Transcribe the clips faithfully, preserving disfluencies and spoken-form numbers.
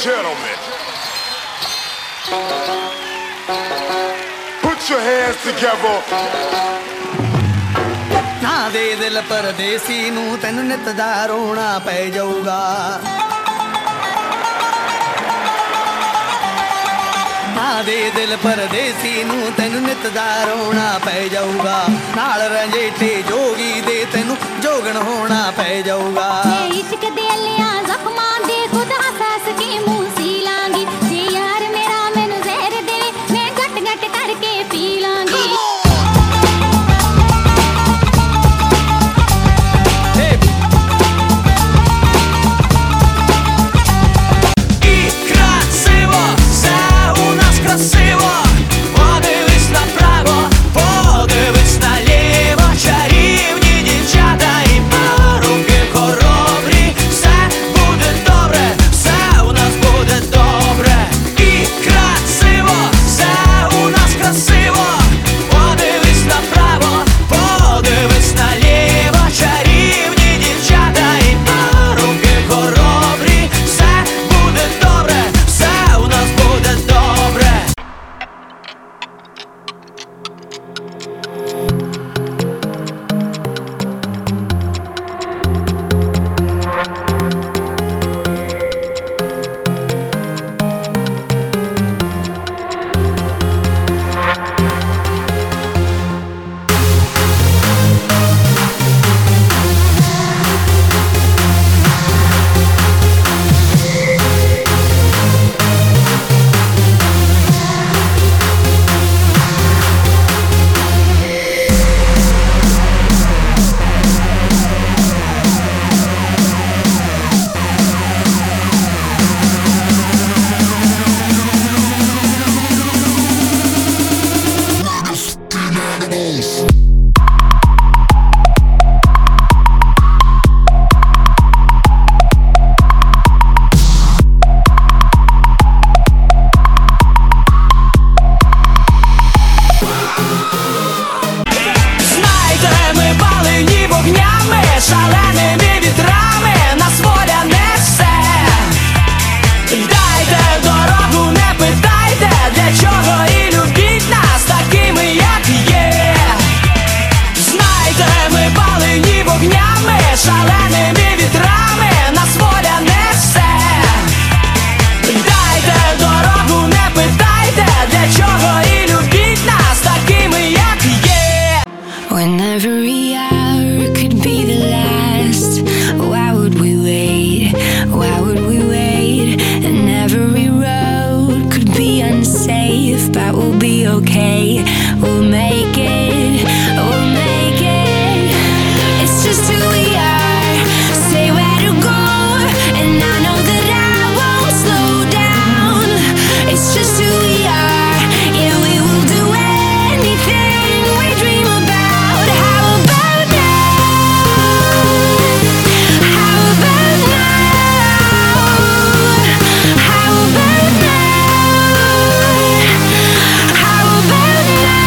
gentlemen, put your hands together. ਨਾ ਦੇ ਦਿਲ ਪਰਦੇਸੀ ਨੂੰ ਤੈਨੂੰ ਨਿਤ ਦਾ ਰੋਣਾ ਪੈ ਜਾਊਗਾ ਨਾ ਦੇ ਦਿਲ ਪਰਦੇਸੀ ਨੂੰ ਤੈਨੂੰ ਨਿਤ ਦਾ ਰੋਣਾ ਪੈ ਜਾਊਗਾ ਨਾਲ ਰੰਜੇਟੇ ਜੋਗੀ ਦੇ ਤੈਨੂੰ ਜੋਗਣ ਹੋਣਾ ਪੈ ਜਾਊਗਾ ਇਸ਼ਕ ਦੇ ਲਿਆ ਜ਼ਖਮਾਂ ਦੇ ਖੁਦ ਹੱਸ ਕੇ ਮੂੰਹ ਸੀ ਲਾਂਗੀ ਜੇ ਯਾਰ ਮੇਰਾ ਮੈਨੂੰ ਜ਼ਹਿਰ ਦੇਵੇ ਮੈਂ ਘਟ ਘਟ ਕਰਕੇ ਪੀ ਲਾਂਗੀ Красиво, подивись направо, подивись наліво, чарівні дівчата і парубки хоробрі. Все буде добре, все у нас буде добре. І красиво, все у нас красиво. Подивись направо, подивись наліво, чарівні дівчата і парубки хоробрі. Все буде добре, все у нас буде добре. Шаленими вітрами нас воля несе. Дайте дорогу, не питайте, для чого, і любіть нас такими, як є. Знайте, ми палені вогнями, шаленими вітрами нас воля несе. Дайте дорогу, не питайте, для чого, і любіть нас такими, як є. When every hour could be the last, why would we wait? Why would we wait? And every road could be unsafe, but we'll be okay. We'll make it. We'll make it. It's just who we are. Say where to go, and I know that I won't slow down. It's just who we are. Yeah, we will do anything we dream about. How about now? How about now? How about now? How about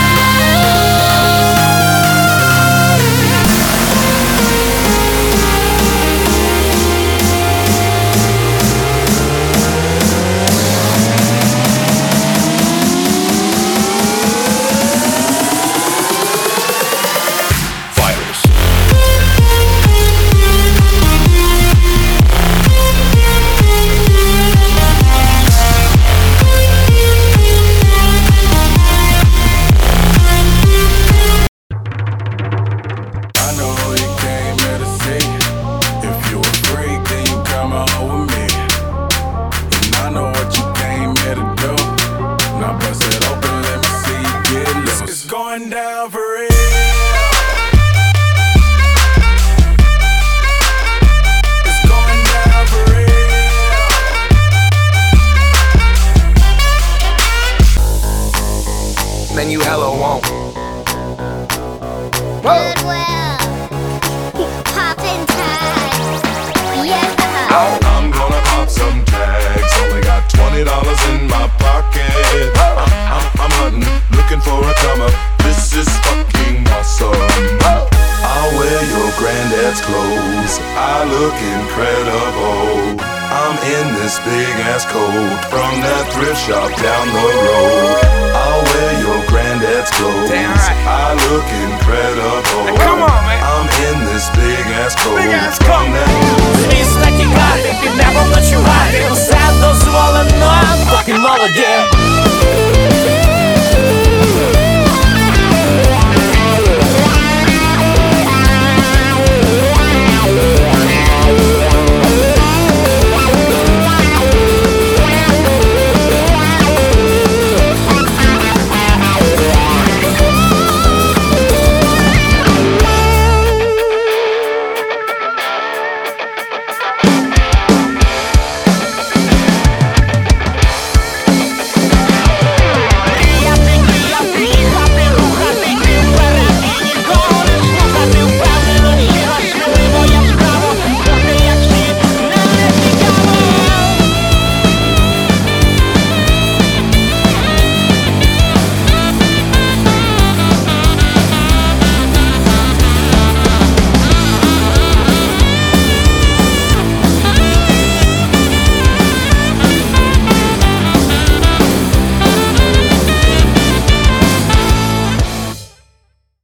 Fighters. I know you came here to see. If you a freak, then you come home with me. And I know what you came here to do. Now bust it open, let me see you get loose. It's going down for real. It's going down for real. Man, you hella won't. Goodwill, poppin' tags, yes Oh, I'm gonna pop some tags. Only got twenty dollars in my pocket. I'm, I'm, I'm hunting, looking for a come up. This is fucking awesome. I'll wear your granddad's clothes. I look incredible. I'm in this big ass coat from that thrift shop down the road. I'll wear your granddad's clothes. Damn right. I look incredible. Hey, come on, man. I'm in this big ass coat. Big ass coat.